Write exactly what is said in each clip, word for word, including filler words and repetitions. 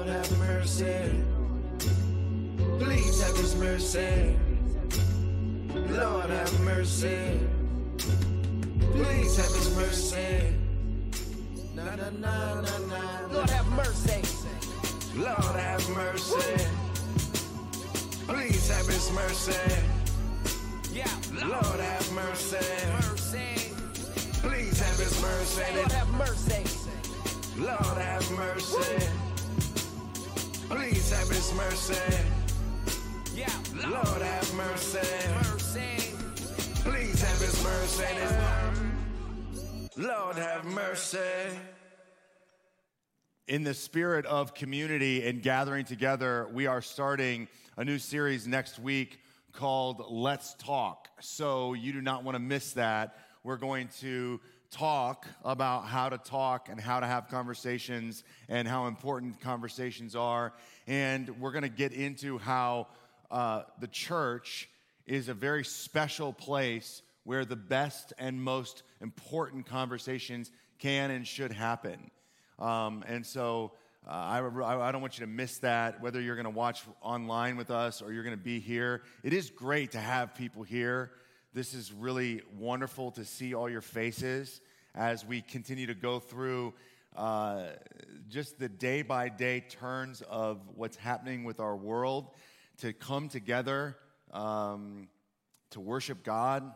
have mercy. Please have his mercy. Lord have mercy. Please have his mercy. Na na na na na. Lord have mercy. Lord have mercy. Please have his mercy. Yeah. Lord have mercy. Mercy. Please have his mercy. Lord have mercy. Lord have mercy. Please have his mercy. Yeah. Lord have mercy. Mercy. Please have his mercy. Lord have mercy. In the spirit of community and gathering together, we are starting a new series next week called Let's Talk. So you do not want to miss that. We're going to talk about how to talk and how to have conversations and how important conversations are. And we're going to get into how uh, the church is a very special place where the best and most important conversations can and should happen. Um, and so uh, I, I don't want you to miss that, whether you're going to watch online with us or you're going to be here. It is great to have people here. This is really wonderful to see all your faces as we continue to go through uh, just the day-by-day turns of what's happening with our world, to come together, um, to worship God,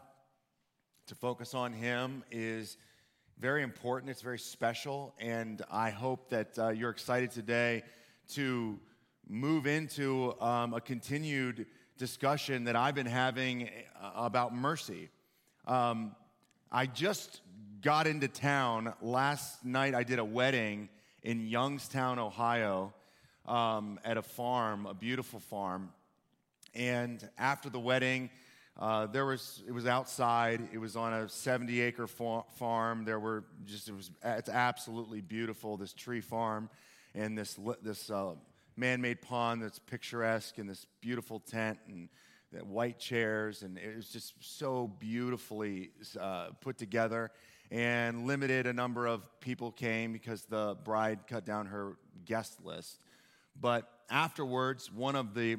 to focus on Him is very important. It's very special, and I hope that uh, you're excited today to move into um, a continued discussion that I've been having about mercy. Um, I just got into town. Last night I did a wedding in Youngstown, Ohio, um, at a farm, a beautiful farm. And after the wedding, uh, there was it was outside. It was on a seventy-acre fa- farm. There were just it was it's absolutely beautiful. This tree farm, and this this uh, man-made pond that's picturesque, and this beautiful tent and the white chairs, and it was just so beautifully uh, put together. And limited a number of people came because the bride cut down her guest list. But afterwards, one of the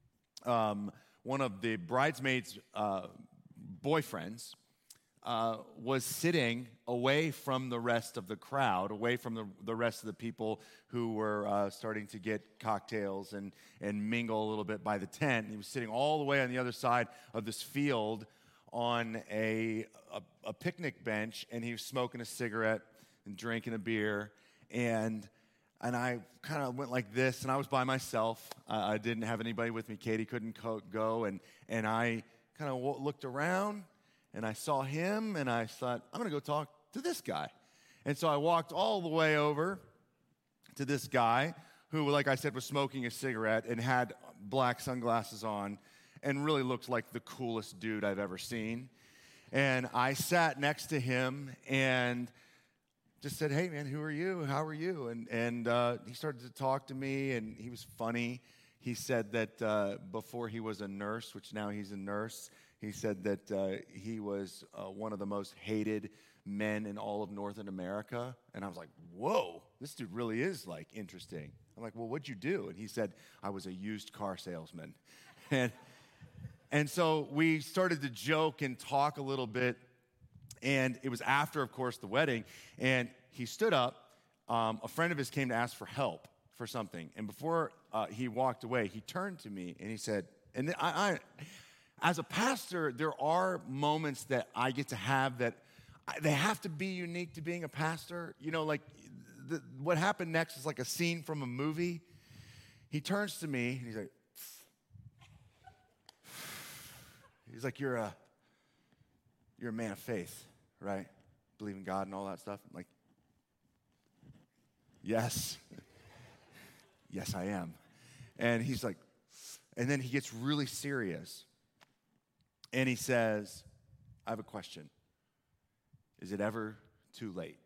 um, one of the bridesmaids' uh, boyfriends uh, was sitting away from the rest of the crowd, away from the, the rest of the people who were uh, starting to get cocktails and, and mingle a little bit by the tent. And he was sitting all the way on the other side of this field on a, a, a picnic bench, and he was smoking a cigarette and drinking a beer. And and I kind of went like this, and I was by myself. Uh, I didn't have anybody with me. Katie couldn't co- go, and, and I kind of w- looked around, and I saw him, and I thought, I'm going to go talk to this guy. And so I walked all the way over to this guy who, like I said, was smoking a cigarette and had black sunglasses on and really looked like the coolest dude I've ever seen. And I sat next to him and just said, hey, man, who are you? How are you? And and uh, he started to talk to me, and he was funny. He said that uh, before he was a nurse, which now he's a nurse, he said that uh, he was uh, one of the most hated men in all of Northern America. And I was like, whoa, this dude really is, like, interesting. I'm like, well, what'd you do? And he said, I was a used car salesman. And and so we started to joke and talk a little bit. And it was after, of course, the wedding, and he stood up. Um, a friend of his came to ask for help for something, and before uh, he walked away, he turned to me, and he said, and I, I, as a pastor, there are moments that I get to have that I, they have to be unique to being a pastor. You know, like the, what happened next is like a scene from a movie. He turns to me, and he's like, he's like, you're a, you're a man of faith, right? Believe in God and all that stuff. I'm like, yes. Yes, I am. And he's like, and then he gets really serious. And he says, I have a question. Is it ever too late?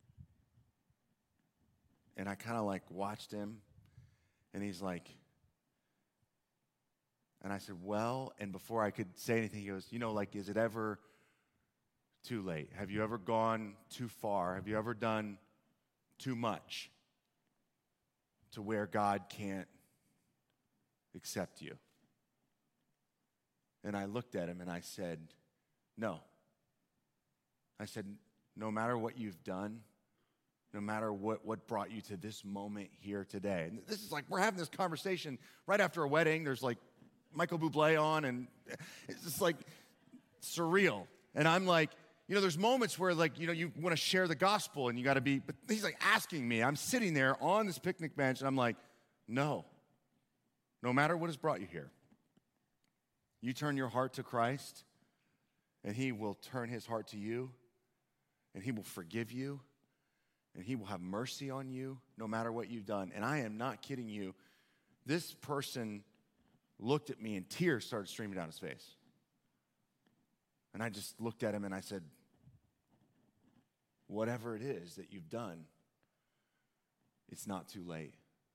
And I kind of like watched him, and he's like, and I said, well, and before I could say anything, he goes, you know, like, is it ever too late? Have you ever gone too far? Have you ever done too much? to where God can't accept you? And I looked at him and I said, no. I said, no matter what you've done, no matter what, what brought you to this moment here today. And this is like, we're having this conversation right after a wedding. There's like Michael Bublé on, and it's just like surreal. And I'm like, you know, there's moments where like, you know, you want to share the gospel and you got to be, but he's like asking me. I'm sitting there on this picnic bench and I'm like, no, no matter what has brought you here, you turn your heart to Christ and he will turn his heart to you and he will forgive you and he will have mercy on you no matter what you've done. And I am not kidding you. This person looked at me and tears started streaming down his face. And I just looked at him and I said, whatever it is that you've done, it's not too late.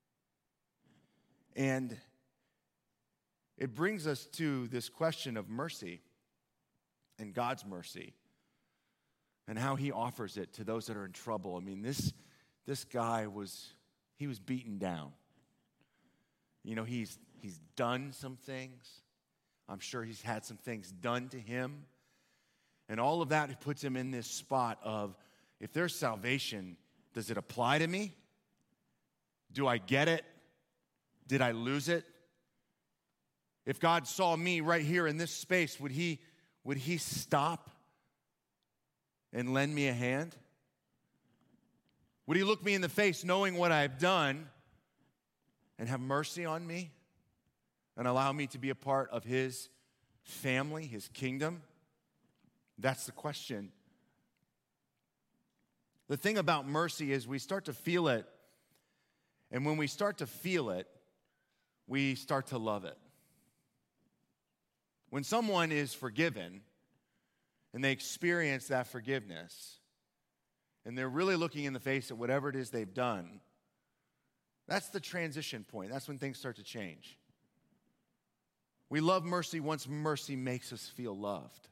And it brings us to this question of mercy and God's mercy and how he offers it to those that are in trouble. I mean, this, this guy was, he was beaten down. You know, he's, he's done some things. I'm sure he's had some things done to him. And all of that puts him in this spot of, if there's salvation, does it apply to me? Do I get it? Did I lose it? If God saw me right here in this space, would he, would he stop and lend me a hand? Would he look me in the face knowing what I've done and have mercy on me and allow me to be a part of his family, his kingdom? That's the question. The thing about mercy is we start to feel it, and when we start to feel it, we start to love it. When someone is forgiven and they experience that forgiveness and they're really looking in the face at whatever it is they've done, that's the transition point. That's when things start to change. We love mercy once mercy makes us feel loved.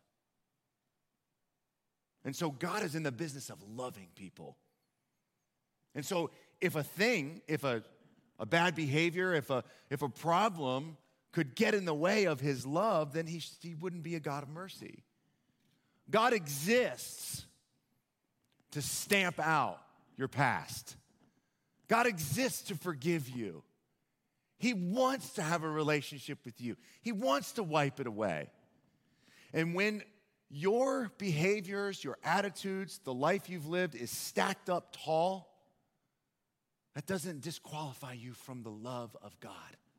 And so God is in the business of loving people. And so if a thing, if a, a bad behavior, if a, if a problem could get in the way of his love, then he, he wouldn't be a God of mercy. God exists to stamp out your past. God exists to forgive you. He wants to have a relationship with you. He wants to wipe it away. And when your behaviors, your attitudes, the life you've lived is stacked up tall, that doesn't disqualify you from the love of God.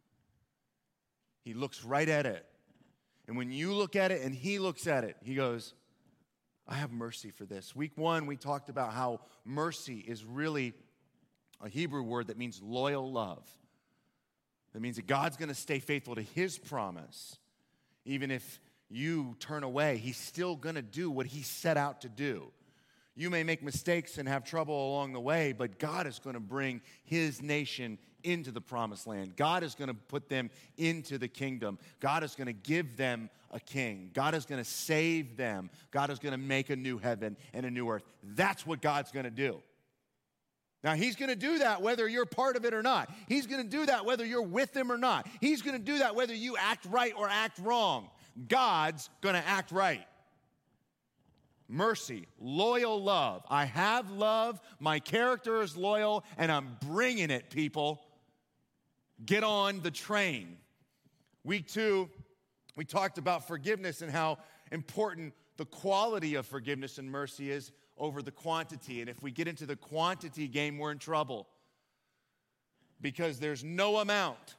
He looks right at it. And when you look at it and he looks at it, he goes, I have mercy for this. Week one, we talked about how mercy is really a Hebrew word that means loyal love. That means that God's going to stay faithful to his promise. Even if you turn away, he's still going to do what he set out to do. You may make mistakes and have trouble along the way, but God is going to bring his nation into the promised land. God is going to put them into the kingdom. God is going to give them a king. God is going to save them. God is going to make a new heaven and a new earth. That's what God's going to do. Now, he's going to do that whether you're part of it or not. He's going to do that whether you're with him or not. He's going to do that whether you act right or act wrong. God's going to act right. Mercy, loyal love. I have love, my character is loyal, and I'm bringing it, people. Get on the train. Week two, we talked about forgiveness and how important the quality of forgiveness and mercy is over the quantity. And if we get into the quantity game, we're in trouble. Because there's no amount.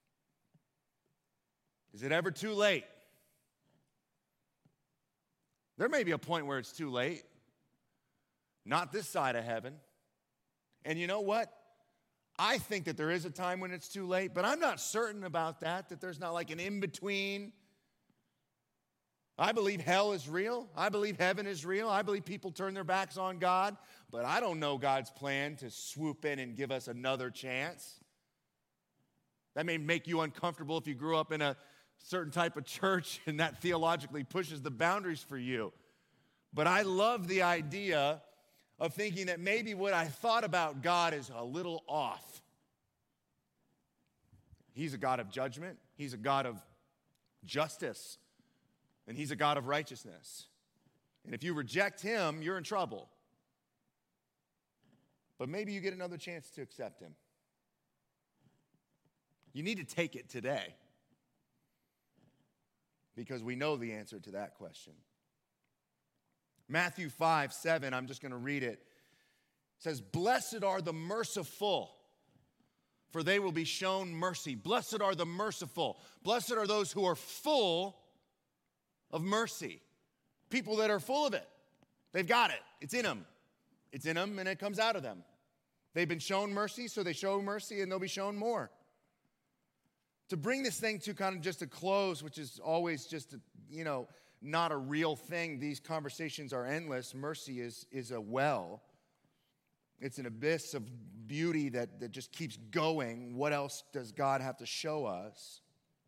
Is it ever too late? There may be a point where it's too late. Not this side of heaven. And you know what? I think that there is a time when it's too late, but I'm not certain about that, that there's not like an in-between. I believe hell is real. I believe heaven is real. I believe people turn their backs on God, but I don't know God's plan to swoop in and give us another chance. That may make you uncomfortable if you grew up in a certain type of church and that theologically pushes the boundaries for you. But I love the idea of thinking that maybe what I thought about God is a little off. He's a God of judgment. He's a God of justice. And he's a God of righteousness. And if you reject him, you're in trouble. But maybe you get another chance to accept him. You need to take it today, because we know the answer to that question. Matthew five, seven, I'm just going to read it. It says, "Blessed are the merciful, for they will be shown mercy." Blessed are the merciful. Blessed are those who are full of mercy. People that are full of it. They've got it. It's in them. It's in them and it comes out of them. They've been shown mercy, so they show mercy and they'll be shown more. To bring this thing to kind of just a close, which is always just, a, you know, not a real thing. These conversations are endless. Mercy is, is a well. It's an abyss of beauty that, that just keeps going. What else does God have to show us?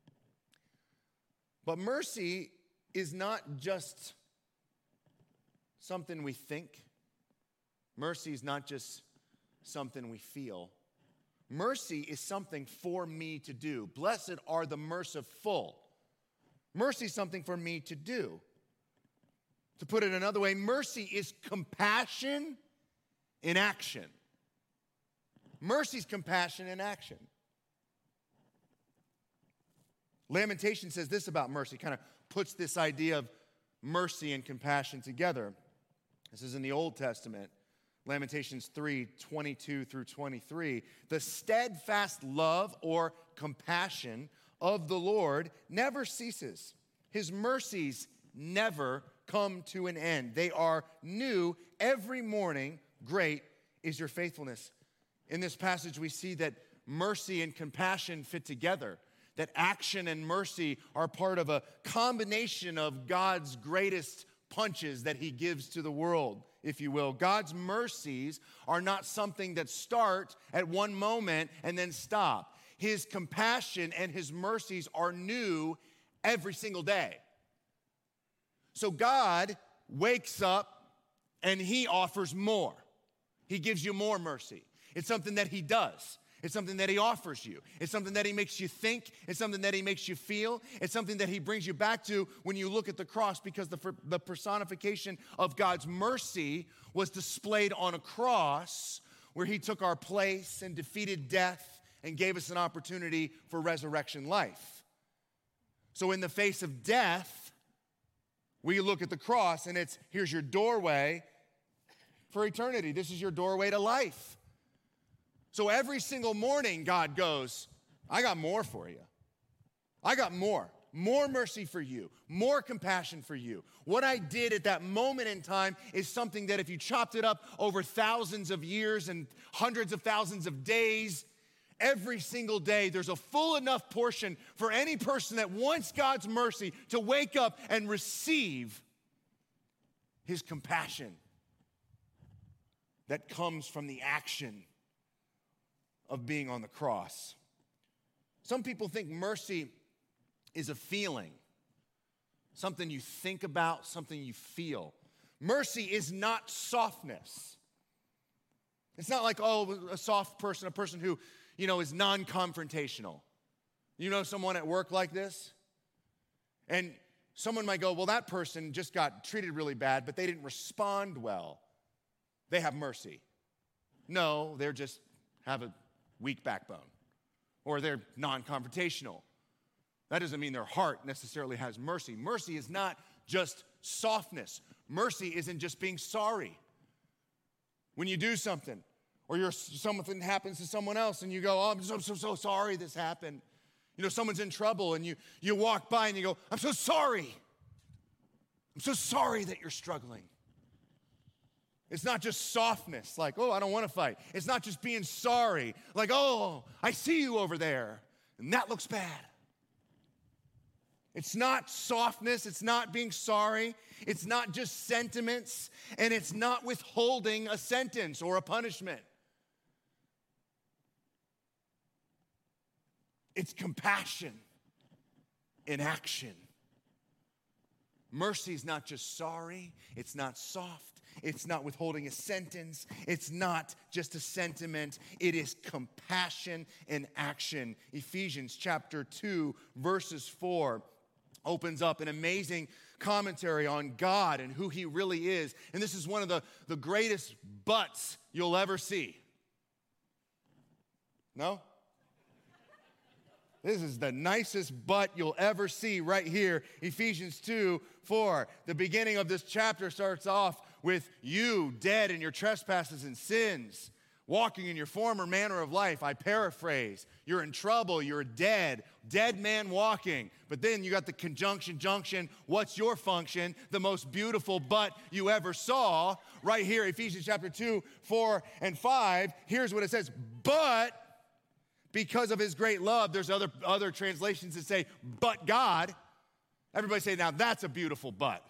But mercy is not just something we think. Mercy is not just something we feel. Mercy is something for me to do. Blessed are the merciful. Mercy is something for me to do. To put it another way, mercy is compassion in action. Mercy is compassion in action. Lamentation says this about mercy, kind of puts this idea of mercy and compassion together. This is in the Old Testament. Lamentations three, twenty-two through twenty-three. "The steadfast love or compassion of the Lord never ceases. His mercies never come to an end. They are new every morning. Great is your faithfulness." In this passage, we see that mercy and compassion fit together. That action and mercy are part of a combination of God's greatest punches that he gives to the world, if you will. God's mercies are not something that start at one moment and then stop. His compassion and his mercies are new every single day. So God wakes up and he offers more. He gives you more mercy. It's something that he does. It's something that he offers you. It's something that he makes you think. It's something that he makes you feel. It's something that he brings you back to when you look at the cross, because the, the personification of God's mercy was displayed on a cross where he took our place and defeated death and gave us an opportunity for resurrection life. So in the face of death, we look at the cross and it's, here's your doorway for eternity. This is your doorway to life. So every single morning, God goes, I got more for you. I got more. More mercy for you. More compassion for you. What I did at that moment in time is something that if you chopped it up over thousands of years and hundreds of thousands of days, every single day there's a full enough portion for any person that wants God's mercy to wake up and receive his compassion that comes from the action of being on the cross. Some people think mercy is a feeling, something you think about, something you feel. Mercy is not softness. It's not like, oh, a soft person, a person who, you know, is non-confrontational. You know someone at work like this? And someone might go, well, that person just got treated really bad, but they didn't respond well. They have mercy. No, they're just have a weak backbone, or they're non-confrontational. That doesn't mean their heart necessarily has mercy. Mercy is not just softness. Mercy isn't just being sorry. When you do something, or you're, something happens to someone else, and you go, oh, I'm so, so, so sorry this happened. You know, someone's in trouble, and you, you walk by and you go, I'm so sorry. I'm so sorry that you're struggling. It's not just softness, like, oh, I don't want to fight. It's not just being sorry, like, oh, I see you over there, and that looks bad. It's not softness. It's not being sorry. It's not just sentiments, and it's not withholding a sentence or a punishment. It's compassion in action. Mercy is not just sorry. It's not soft. It's not withholding a sentence. It's not just a sentiment. It is compassion in action. Ephesians chapter two, verses four opens up an amazing commentary on God and who he really is. And this is one of the, the greatest buts you'll ever see. No? This is the nicest butt you'll ever see right here. Ephesians two, four. The beginning of this chapter starts off with you dead in your trespasses and sins, walking in your former manner of life. I paraphrase. You're in trouble. You're dead. Dead man walking. But then you got the conjunction junction. What's your function? The most beautiful butt you ever saw. Right here, Ephesians chapter two, four, and five. Here's what it says. But because of his great love, there's other, other translations that say, but God. Everybody say, now that's a beautiful butt.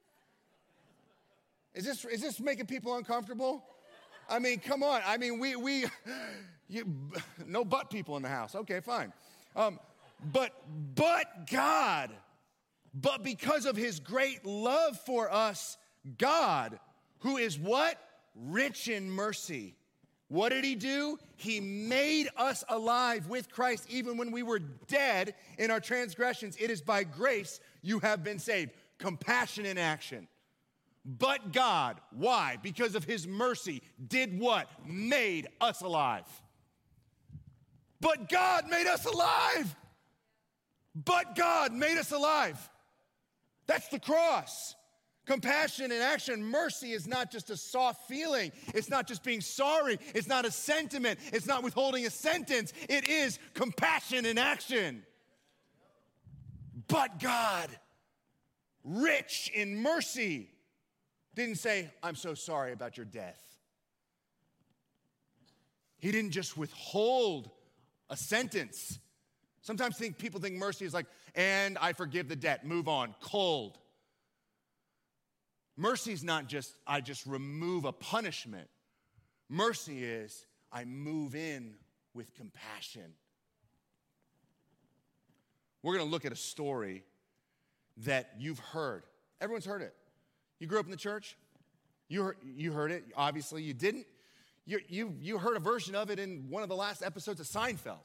Is this, is this making people uncomfortable? I mean, come on. I mean, we, we you, no butt people in the house. Okay, fine. Um, but, but God, but because of his great love for us, God, who is what? Rich in mercy. What did he do? He made us alive with Christ even when we were dead in our transgressions. It is by grace you have been saved. Compassion in action. But God, why? Because of his mercy, did what? Made us alive. But God made us alive. But God made us alive. That's the cross. Compassion in action. Mercy is not just a soft feeling. It's not just being sorry. It's not a sentiment. It's not withholding a sentence. It is compassion in action. But God, rich in mercy, didn't say, I'm so sorry about your death. He didn't just withhold a sentence. Sometimes think, people think mercy is like, and I forgive the debt, move on, cold. Mercy is not just, I just remove a punishment. Mercy is, I move in with compassion. We're going to look at a story that you've heard. Everyone's heard it. You grew up in the church. You heard, you heard it. Obviously, you didn't. You, you, you heard a version of it in one of the last episodes of Seinfeld.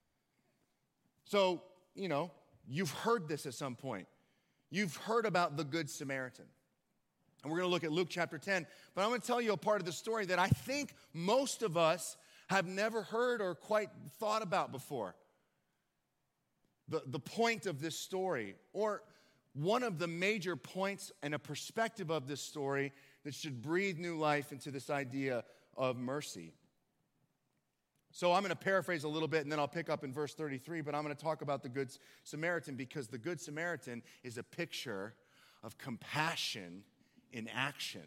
So, you know, you've heard this at some point. You've heard about the Good Samaritan. And we're going to look at Luke chapter ten. But I'm going to tell you a part of the story that I think most of us have never heard or quite thought about before. The, the point of this story, or one of the major points and a perspective of this story that should breathe new life into this idea of mercy. So I'm going to paraphrase a little bit, and then I'll pick up in verse thirty-three, but I'm going to talk about the Good Samaritan because the Good Samaritan is a picture of compassion in action.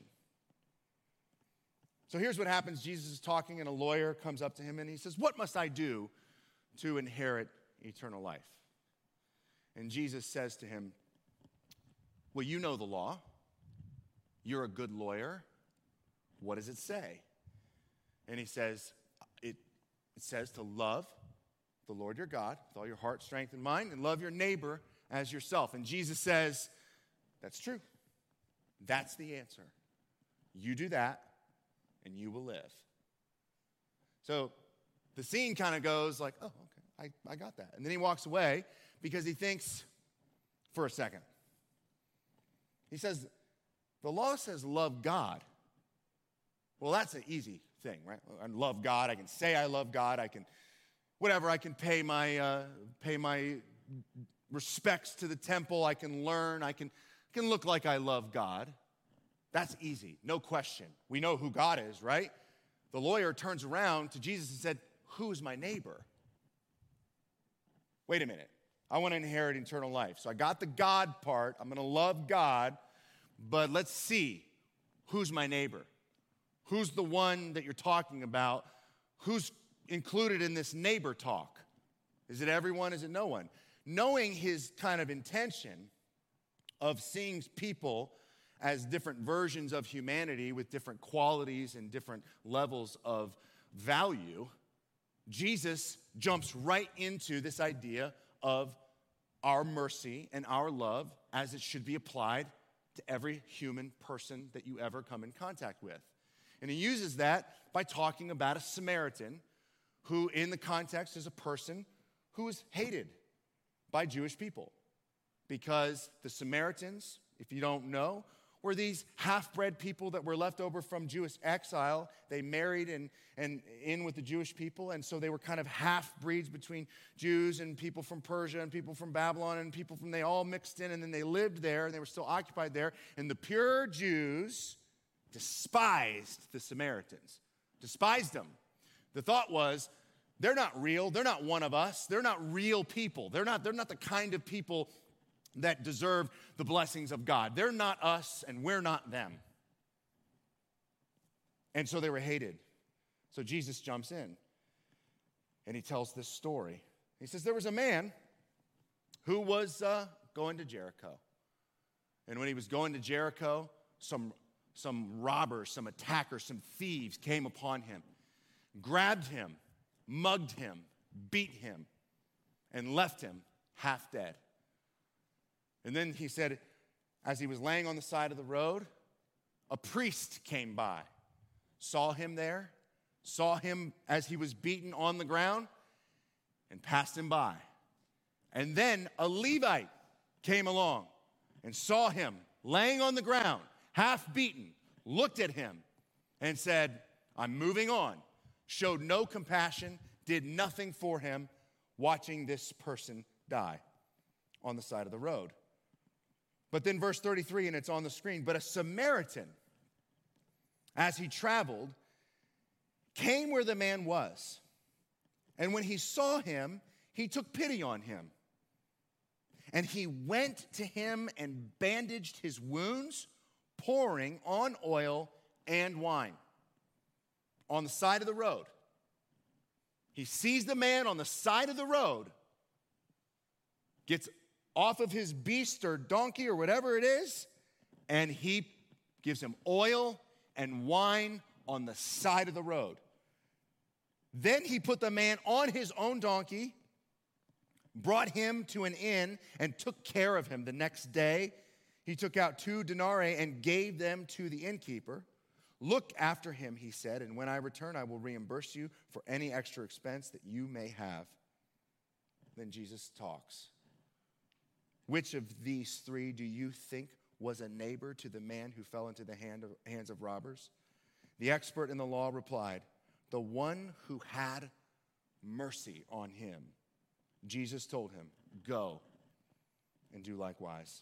So here's what happens. Jesus is talking, and a lawyer comes up to him, and he says, what must I do to inherit eternal life? And Jesus says to him, well, you know the law. You're a good lawyer. What does it say? And he says, it, it says to love the Lord your God with all your heart, strength, and mind, and love your neighbor as yourself. And Jesus says, that's true. That's the answer. You do that, and you will live. So the scene kind of goes like, oh, okay, I, I got that. And then he walks away because he thinks for a second. He says, the law says love God. Well, that's an easy thing, right? I love God. I can say I love God. I can, whatever, I can pay my, uh, pay my respects to the temple. I can learn. I can, can look like I love God. That's easy, no question. We know who God is, right? The lawyer turns around to Jesus and said, who's my neighbor? Wait a minute. I want to inherit eternal life. So I got the God part. I'm going to love God, but let's see, who's my neighbor? Who's the one that you're talking about? Who's included in this neighbor talk? Is it everyone? Is it no one? Knowing his kind of intention of seeing people as different versions of humanity with different qualities and different levels of value, Jesus jumps right into this idea of our mercy and our love as it should be applied to every human person that you ever come in contact with. And he uses that by talking about a Samaritan who, in the context, is a person who is hated by Jewish people. Because the Samaritans, if you don't know, were these half-bred people that were left over from Jewish exile. They married and, and in with the Jewish people, and so they were kind of half-breeds between Jews and people from Persia and people from Babylon and people from, they all mixed in, and then they lived there, and they were still occupied there. And the pure Jews despised the Samaritans, despised them. The thought was, they're not real, they're not one of us, they're not real people. They're not, they're not the kind of people that deserve the blessings of God. They're not us, and we're not them. And so they were hated. So Jesus jumps in, and he tells this story. He says, there was a man who was uh, going to Jericho. And when he was going to Jericho, some, some robbers, some attackers, some thieves came upon him, grabbed him, mugged him, beat him, and left him half dead. And then he said, as he was laying on the side of the road, a priest came by, saw him there, saw him as he was beaten on the ground, and passed him by. And then a Levite came along and saw him laying on the ground, half beaten, looked at him, and said, I'm moving on. Showed no compassion, did nothing for him, watching this person die on the side of the road. But then verse thirty-three, and it's on the screen, but a Samaritan, as he traveled, came where the man was. And when he saw him, he took pity on him. And he went to him and bandaged his wounds, pouring on oil and wine on the side of the road. He sees the man on the side of the road, gets off of his beast or donkey or whatever it is, and he gives him oil and wine on the side of the road. Then he put the man on his own donkey, brought him to an inn, and took care of him. The next day, he took out two denarii and gave them to the innkeeper. Look after him, he said, and when I return, I will reimburse you for any extra expense that you may have. Then Jesus talks. Which of these three do you think was a neighbor to the man who fell into the hand of, hands of robbers? The expert in the law replied, the one who had mercy on him. Jesus told him, go and do likewise.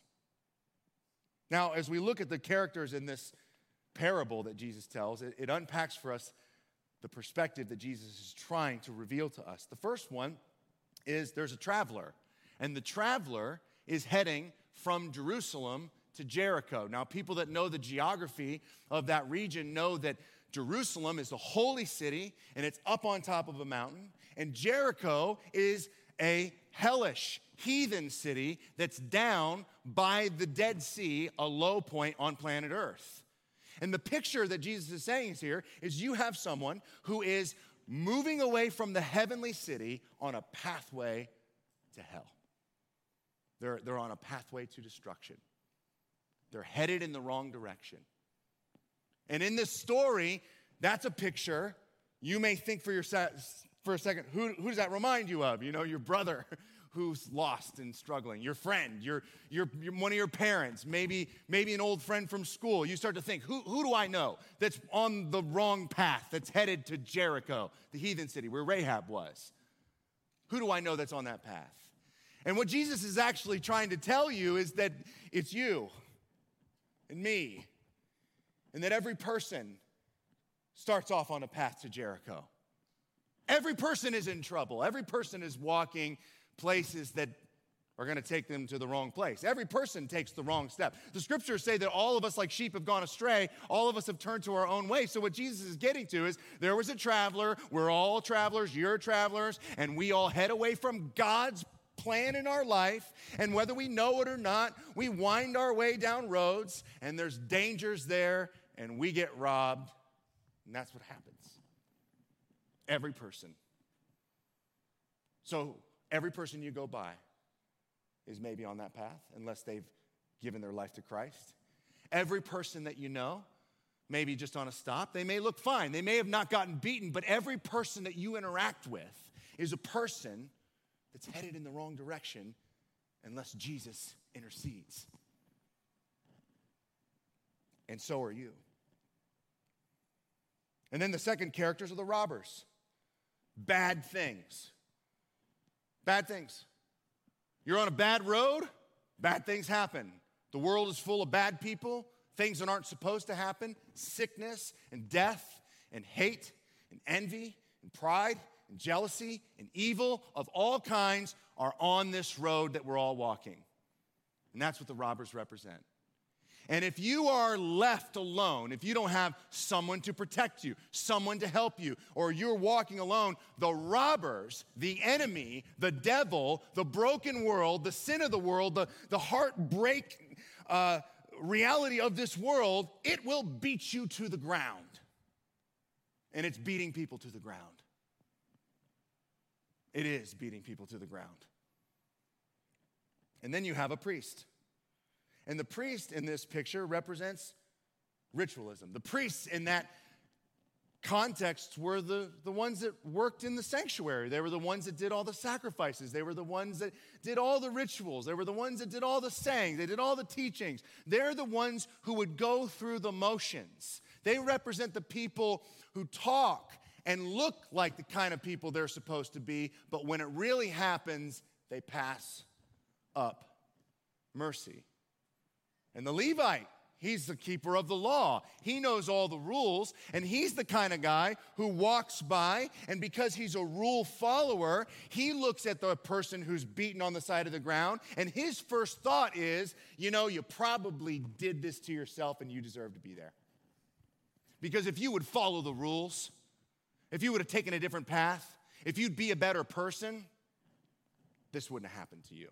Now, as we look at the characters in this parable that Jesus tells, it, it unpacks for us the perspective that Jesus is trying to reveal to us. The first one is there's a traveler, and the traveler is heading from Jerusalem to Jericho. Now, people that know the geography of that region know that Jerusalem is the holy city, and it's up on top of a mountain, and Jericho is a hellish, heathen city that's down by the Dead Sea, a low point on planet Earth. And the picture that Jesus is saying here is you have someone who is moving away from the heavenly city on a pathway to hell. They're, they're on a pathway to destruction. They're headed in the wrong direction. And in this story, that's a picture. You may think for, your, for a second, who, who does that remind you of? You know, your brother who's lost and struggling, your friend, your, your, your, one of your parents, maybe, maybe an old friend from school. You start to think, who, who do I know that's on the wrong path, that's headed to Jericho, the heathen city where Rahab was? Who do I know that's on that path? And what Jesus is actually trying to tell you is that it's you and me, and that every person starts off on a path to Jericho. Every person is in trouble. Every person is walking places that are going to take them to the wrong place. Every person takes the wrong step. The scriptures say that all of us like sheep have gone astray. All of us have turned to our own way. So what Jesus is getting to is there was a traveler. We're all travelers. You're travelers. And we all head away from God's plan in our life, and whether we know it or not, we wind our way down roads, and there's dangers there, and we get robbed, and that's what happens. Every person. So every person you go by, is maybe on that path unless they've given their life to Christ. Every person that you know, maybe just on a stop, they may look fine. They may have not gotten beaten, but every person that you interact with is a person that's headed in the wrong direction unless Jesus intercedes. And so are you. And then the second characters are the robbers. Bad things. Bad things. You're on a bad road, bad things happen. The world is full of bad people, things that aren't supposed to happen, sickness and death and hate and envy and pride and jealousy and evil of all kinds are on this road that we're all walking. And that's what the robbers represent. And if you are left alone, if you don't have someone to protect you, someone to help you, or you're walking alone, the robbers, the enemy, the devil, the broken world, the sin of the world, the, the heartbreak uh, reality of this world, it will beat you to the ground. And it's beating people to the ground. It is beating people to the ground. And then you have a priest. And the priest in this picture represents ritualism. The priests in that context were the, the ones that worked in the sanctuary. They were the ones that did all the sacrifices. They were the ones that did all the rituals. They were the ones that did all the sayings. They did all the teachings. They're the ones who would go through the motions. They represent the people who talk and look like the kind of people they're supposed to be, but when it really happens, they pass up mercy. And the Levite, he's the keeper of the law. He knows all the rules, and he's the kind of guy who walks by, and because he's a rule follower, he looks at the person who's beaten on the side of the ground, and his first thought is, you know, you probably did this to yourself, and you deserve to be there. Because if you would follow the rules, if you would have taken a different path, if you'd be a better person, this wouldn't have happened to you.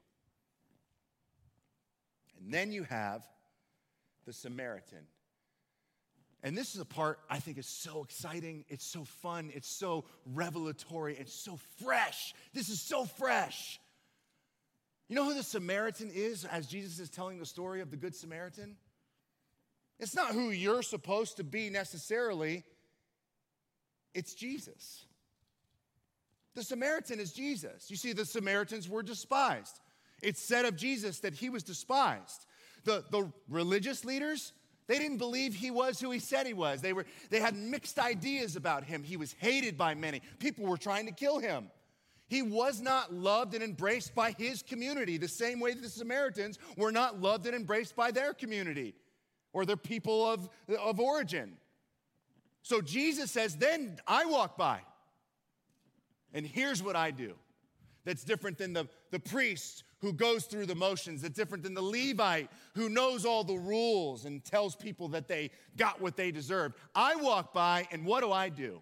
And then you have the Samaritan. And this is a part I think is so exciting. It's so fun. It's so revelatory. It's so fresh. This is so fresh. You know who the Samaritan is as Jesus is telling the story of the Good Samaritan? It's not who you're supposed to be necessarily. It's Jesus. The Samaritan is Jesus. You see, the Samaritans were despised. It's said of Jesus that he was despised. The, the religious leaders, they didn't believe he was who he said he was. They were, they had mixed ideas about him. He was hated by many. People were trying to kill him. He was not loved and embraced by his community, the same way that the Samaritans were not loved and embraced by their community or their people of, of origin. So Jesus says, then I walk by, and here's what I do. That's different than the, the priest who goes through the motions. That's different than the Levite who knows all the rules and tells people that they got what they deserved. I walk by, and what do I do?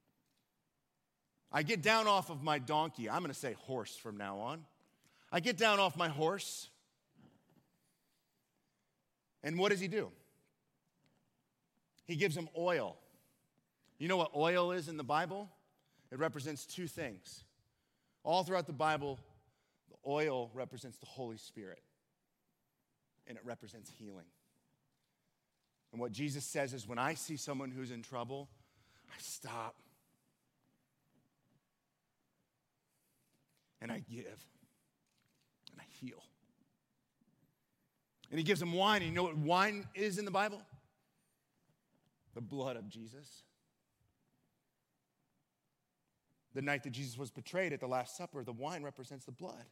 I get down off of my donkey. I'm going to say horse from now on. I get down off my horse, and what does he do? He gives him oil. You know what oil is in the Bible? It represents two things. All throughout the Bible, the oil represents the Holy Spirit, and it represents healing. And what Jesus says is when I see someone who's in trouble, I stop, and I give, and I heal. And he gives them wine, and you know what wine is in the Bible? The blood of Jesus. The night that Jesus was betrayed at the Last Supper, the wine represents the blood.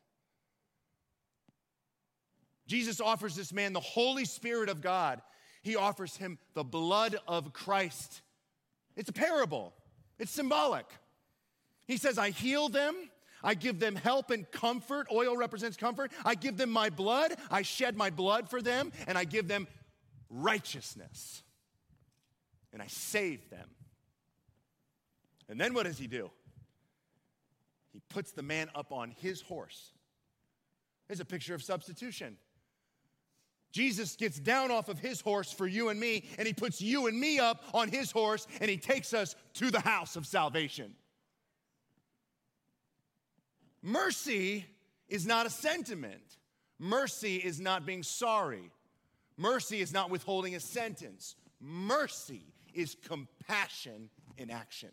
Jesus offers this man the Holy Spirit of God. He offers him the blood of Christ. It's a parable. It's symbolic. He says, I heal them. I give them help and comfort. Oil represents comfort. I give them my blood. I shed my blood for them. And I give them righteousness. And I save them. And then what does he do? He puts the man up on his horse. There's a picture of substitution. Jesus gets down off of his horse for you and me, and he puts you and me up on his horse, and he takes us to the house of salvation. Mercy is not a sentiment. Mercy is not being sorry. Mercy is not withholding a sentence. Mercy is compassion in action.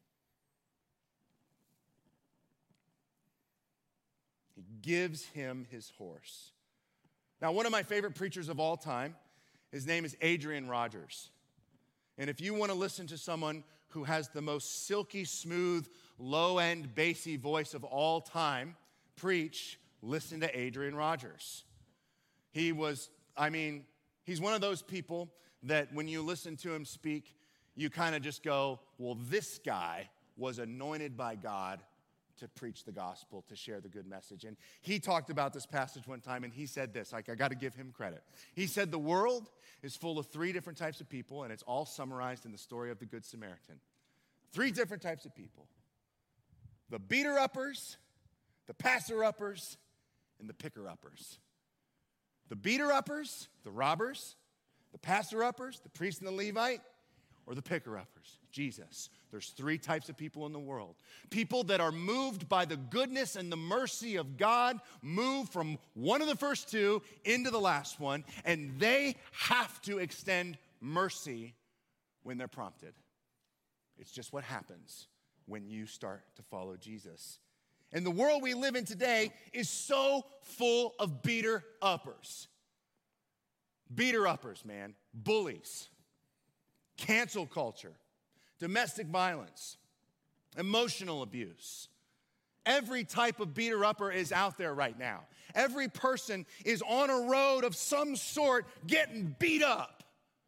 He gives him his horse. Now, one of my favorite preachers of all time, his name is Adrian Rogers. And if you want to listen to someone who has the most silky, smooth, low-end, bassy voice of all time preach, listen to Adrian Rogers. He was, I mean, he's one of those people that when you listen to him speak, you kind of just go, well, this guy was anointed by God to preach the gospel, to share the good message. And he talked about this passage one time, and he said this, like, I got to give him credit. He said, the world is full of three different types of people, and it's all summarized in the story of the Good Samaritan. Three different types of people. The beater-uppers, the passer-uppers, and the picker-uppers. The beater-uppers, the robbers, the passer-uppers, the priest and the Levite, or the picker-uppers, Jesus. There's three types of people in the world. People that are moved by the goodness and the mercy of God, move from one of the first two into the last one, and they have to extend mercy when they're prompted. It's just what happens when you start to follow Jesus. And the world we live in today is so full of beater-uppers. Beater-uppers, man. Bullies. Cancel culture. Domestic violence, emotional abuse. Every type of beater-upper is out there right now. Every person is on a road of some sort getting beat up.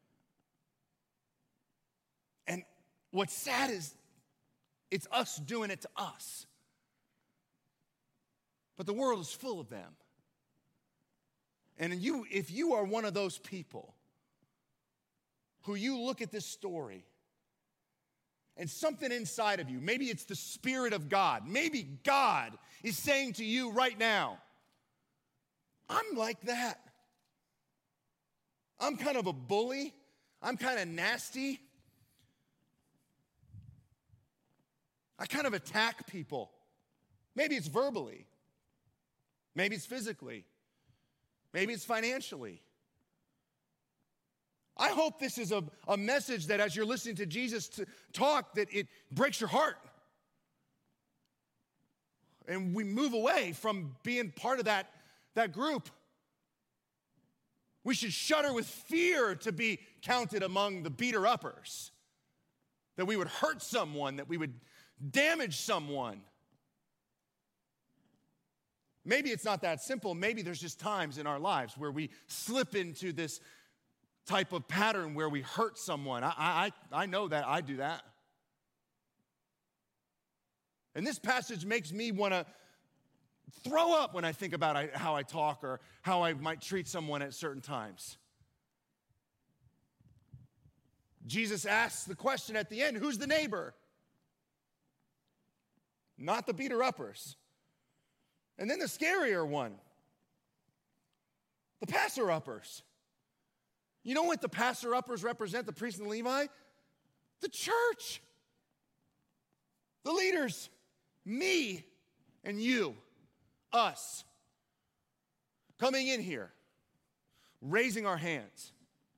And what's sad is it's us doing it to us. But the world is full of them. And you, if you are one of those people who you look at this story and something inside of you, maybe it's the Spirit of God, maybe God is saying to you right now, I'm like that. I'm kind of a bully. I'm kind of nasty. I kind of attack people. Maybe it's verbally. Maybe it's physically. Maybe it's financially. I hope this is a, a message that as you're listening to Jesus to talk, that it breaks your heart. And we move away from being part of that, that group. We should shudder with fear to be counted among the beater-uppers. That we would hurt someone, that we would damage someone. Maybe it's not that simple. Maybe there's just times in our lives where we slip into this type of pattern where we hurt someone. I, I, I know that. I do that. And this passage makes me want to throw up when I think about how I talk or how I might treat someone at certain times. Jesus asks the question at the end, who's the neighbor? Not the beater-uppers. And then the scarier one, the passer-uppers. You know what the passer-uppers represent, the priest and the Levi? The church. The leaders. Me and you. Us. Coming in here. Raising our hands.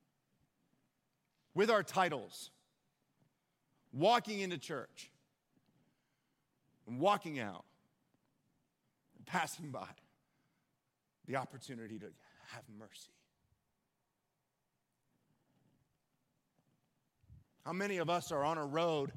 With our titles. Walking into church. And walking out. And passing by. The opportunity to have mercy. How many of us are on a road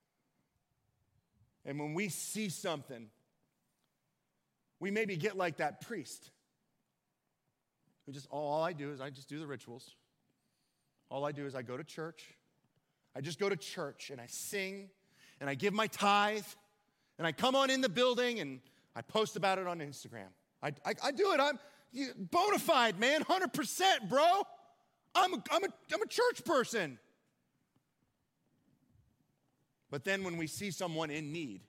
and when we see something, we maybe get like that priest who just, oh, all I do is I just do the rituals. All I do is I go to church. I just go to church and I sing and I give my tithe and I come on in the building and I post about it on Instagram. I, I, I do it. I'm bona fide, man, one hundred percent, bro. I'm a, I'm a, I'm a church person. But then when we see someone in need,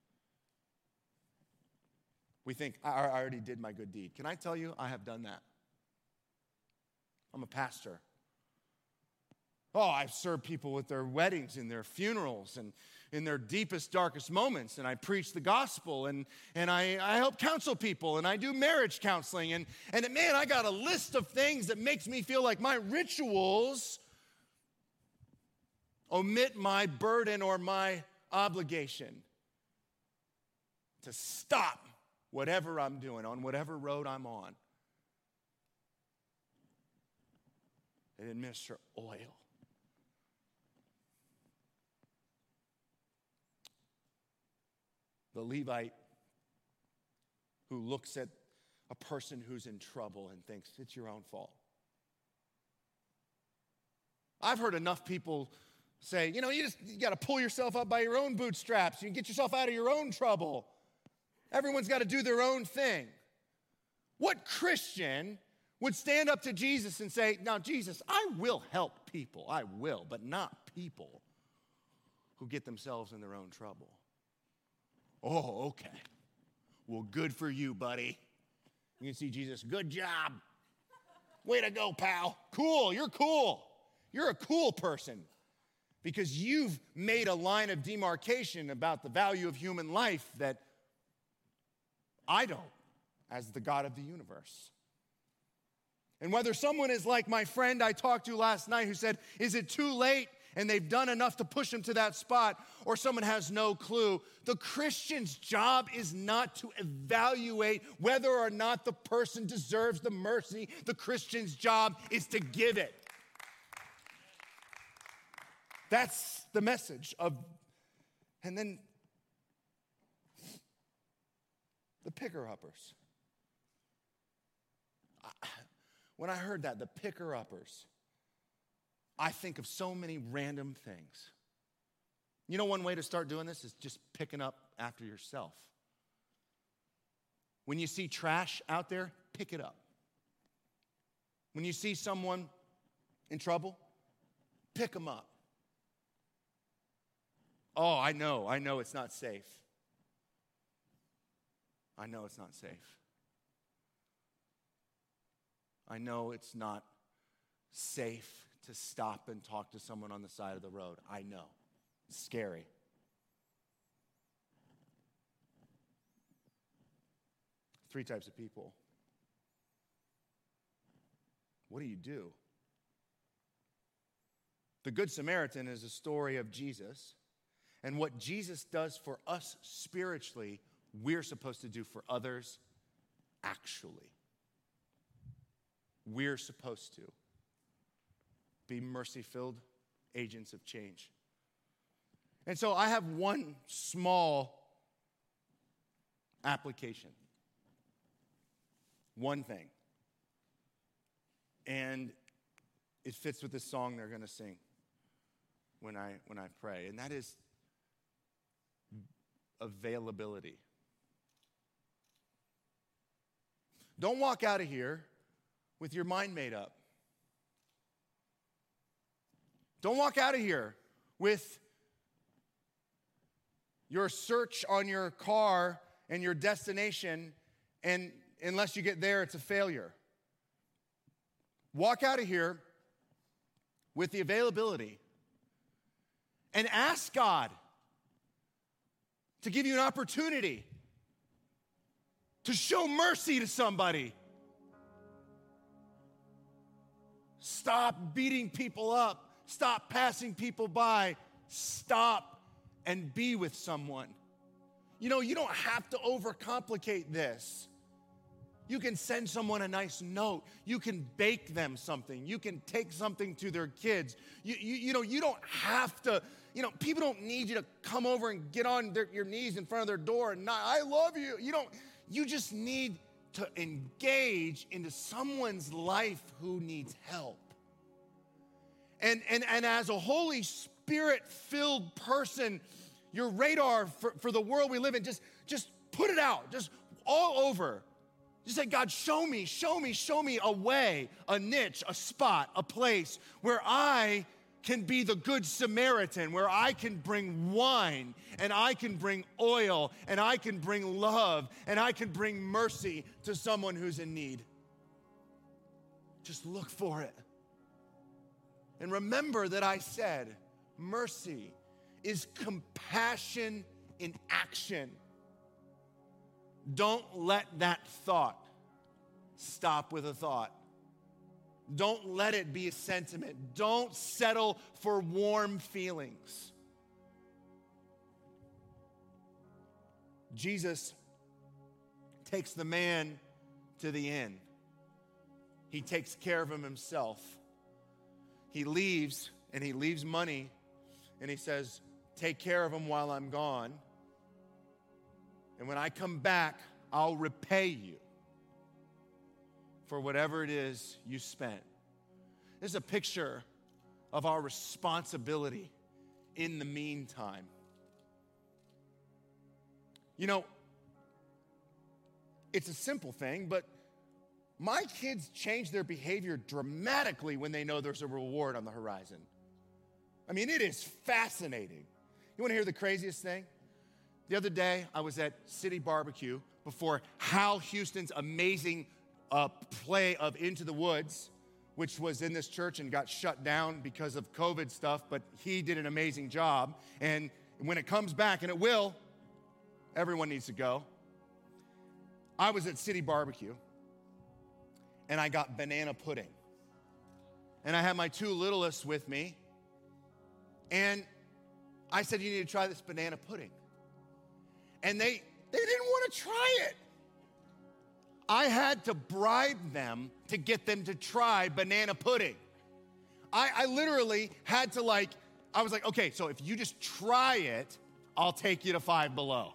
we think, I, I already did my good deed. Can I tell you, I have done that. I'm a pastor. Oh, I've served people with their weddings and their funerals and in their deepest, darkest moments, and I preach the gospel, and, and I, I help counsel people, and I do marriage counseling, and, and man, I got a list of things that makes me feel like my rituals omit my burden or my obligation to stop whatever I'm doing on whatever road I'm on and administer oil. The Levite who looks at a person who's in trouble and thinks, it's your own fault. I've heard enough people say, you know, you just you got to pull yourself up by your own bootstraps. You can get yourself out of your own trouble. Everyone's got to do their own thing. What Christian would stand up to Jesus and say, now, Jesus, I will help people. I will, but not people who get themselves in their own trouble. Oh, okay. Well, good for you, buddy. You can see Jesus, good job. Way to go, pal. Cool, you're cool. You're a cool person because you've made a line of demarcation about the value of human life that I don't, as the God of the universe. And whether someone is like my friend I talked to last night who said, is it too late? And they've done enough to push them to that spot, or someone has no clue. The Christian's job is not to evaluate whether or not the person deserves the mercy. The Christian's job is to give it. That's the message of, and then the picker-uppers. When I heard that, the picker-uppers, I think of so many random things. You know, one way to start doing this is just picking up after yourself. When you see trash out there, pick it up. When you see someone in trouble, pick them up. Oh, I know, I know it's not safe. I know it's not safe. I know it's not safe to stop and talk to someone on the side of the road. I know. It's scary. Three types of people. What do you do? The Good Samaritan is a story of Jesus, and what Jesus does for us spiritually, we're supposed to do for others actually. We're supposed to be mercy-filled agents of change. And so I have one small application. One thing. And it fits with the song they're going to sing when I when I pray, and that is availability. Don't walk out of here with your mind made up. Don't walk out of here with your search on your car and your destination, and unless you get there, it's a failure. Walk out of here with the availability and ask God to give you an opportunity to show mercy to somebody. Stop beating people up. Stop passing people by. Stop and be with someone. You know, you don't have to overcomplicate this. You can send someone a nice note. You can bake them something. You can take something to their kids. You, you, you know, you don't have to, you know, people don't need you to come over and get on their, your knees in front of their door and not, I love you. You don't, you just need to engage into someone's life who needs help. And, and, and as a Holy Spirit-filled person, your radar for, for the world we live in, just, just put it out, just all over. Just say, God, show me, show me, show me a way, a niche, a spot, a place where I can be the Good Samaritan, where I can bring wine, and I can bring oil, and I can bring love, and I can bring mercy to someone who's in need. Just look for it. And remember that I said, mercy is compassion in action. Don't let that thought stop with a thought. Don't let it be a sentiment. Don't settle for warm feelings. Jesus takes the man to the inn. He takes care of him himself. He leaves, and he leaves money, and he says, take care of him while I'm gone. And when I come back, I'll repay you for whatever it is you spent. This is a picture of our responsibility in the meantime. You know, it's a simple thing, but my kids change their behavior dramatically when they know there's a reward on the horizon. I mean, it is fascinating. You want to hear the craziest thing? The other day, I was at City Barbecue before Hal Houston's amazing uh, play of Into the Woods, which was in this church and got shut down because of COVID stuff, but he did an amazing job. And when it comes back, and it will, everyone needs to go. I was at City Barbecue, and I got banana pudding. And I had my two littlest with me, and I said, you need to try this banana pudding. And they, they didn't want to try it. I had to bribe them to get them to try banana pudding. I, I literally had to like, I was like, okay, so if you just try it, I'll take you to Five Below.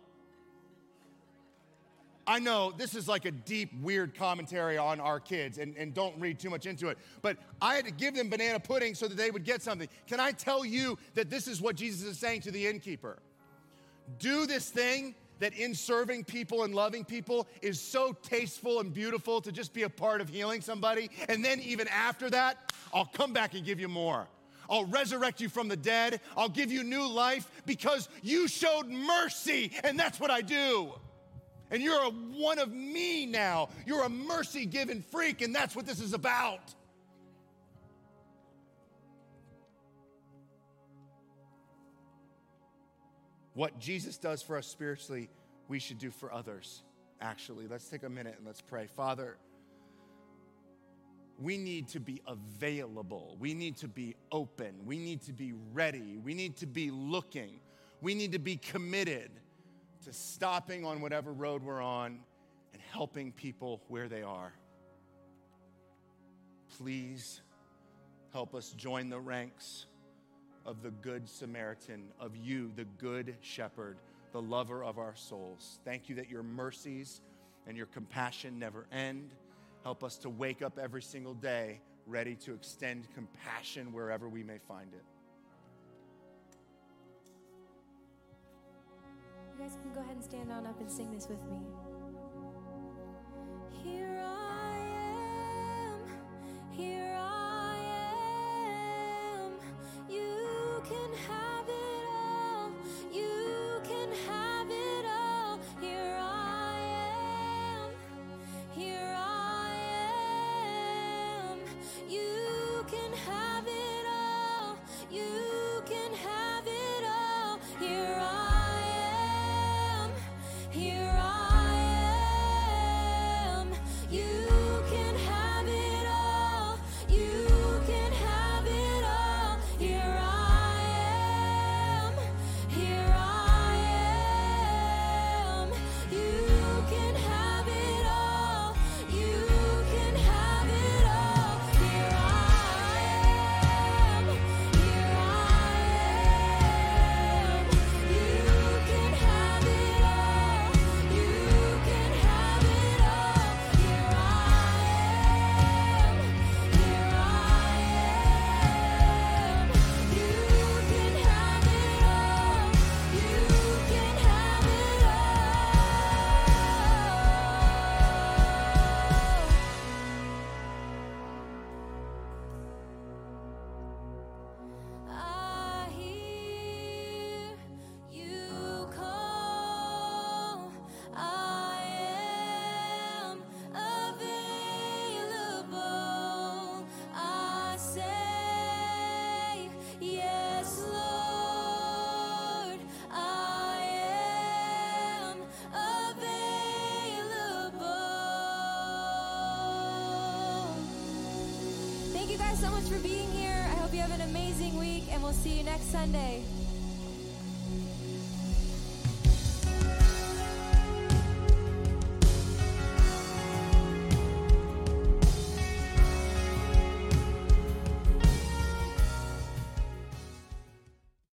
I know this is like a deep, weird commentary on our kids, and, and don't read too much into it, but I had to give them banana pudding so that they would get something. Can I tell you that this is what Jesus is saying to the innkeeper? Do this thing that in serving people and loving people is so tasteful and beautiful to just be a part of healing somebody, and then even after that, I'll come back and give you more. I'll resurrect you from the dead. I'll give you new life because you showed mercy, and that's what I do. And you're a one of me now. You're a mercy-given freak, and that's what this is about. What Jesus does for us spiritually, we should do for others, actually. Let's take a minute and let's pray. Father, we need to be available. We need to be open. We need to be ready. We need to be looking. We need to be committed to stopping on whatever road we're on and helping people where they are. Please help us join the ranks of the Good Samaritan, of you, the Good Shepherd, the lover of our souls. Thank you that your mercies and your compassion never end. Help us to wake up every single day ready to extend compassion wherever we may find it. You guys can go ahead and stand on up and sing this with me. Here I am, here I am. You can have it all, you can have it all. Here I am, here I am. You can have it all, you can have it all. Here I am. Here I you guys so much for being here. I hope you have an amazing week, and we'll see you next Sunday.